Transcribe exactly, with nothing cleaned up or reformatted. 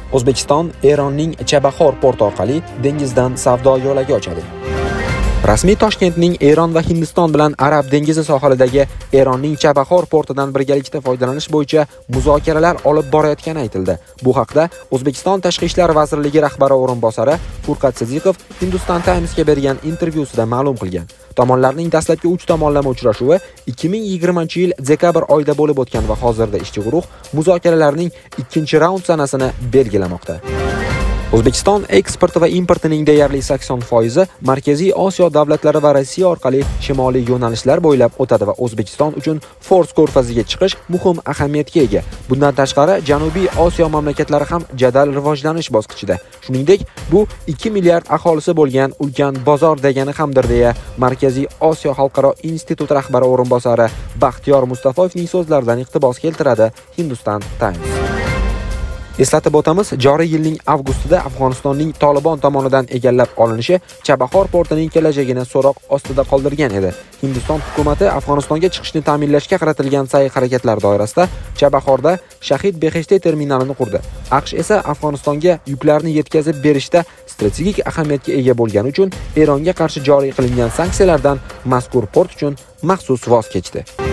O'zbekiston Eronning Chabahor porti orqali dengizdan savdo yo'lagi ochadi. Rasmiy Toshkentning Eron va Hindiston bilan Arab dengizi sohilidagi Eronning Chabahor portidan birgalikda foydalanish bo'yicha muzokaralar olib borayotgani aytildi. Bu haqda O'zbekiston Tashqi ishlar vazirligi rahbari o'rinbosari Furqat Sidiqov Hindustan Times'ga bergan intervyusida ma'lum qilgan. Tomonlarning dastlabki uch tomonlama uchrashuvi ikki ming yigirmanchi yil dekabr oyida bo'lib o'tgan va hozirda ishchi guruh muzokaralarning ikkinchi raund sanasini belgilamoqda. O'zbekiston eksporti va importining deyarli sakson foizi Markaziy Osiyo davlatlari va Rossiya orqali shimoliy yo'nalishlar bo'ylab o'tadi va O'zbekiston uchun Fors ko'rfaziga chiqish muhim ahamiyatga ega. Bundan tashqari, Janubiy Osiyo mamlakatlari ham jadal rivojlanish bosqichida. Shuningdek, bu ikki milliard aholisi bo'lgan ulkan bozor degani hamdir, deya Markaziy Osiyo xalqaro instituti rahbari o'rinbosari Baxtiyor Mustafoyevning so'zlaridan iqtibos keltiradi Hindustan Times. Eslatib o'tamiz, joriy yilning avgustida Afg'onistonning Tolibon tomonidan egallab olinishi Chabahor portining kelajagini so'roq ostida qoldirgan edi. Hindiston hukumati Afg'onistonga chiqishni ta'minlashga qaratilgan sa'y-harakatlar doirasida Chabahorda Shahid Beheshti terminalini qurdi. AQSh esa Afg'onistonga yuklarni yetkazib berishda strategik ahamiyatga ega bo'lgani uchun Eronga qarshi joriy qilingan sanksiyalardan mazkur port uchun maxsus voz kechdi.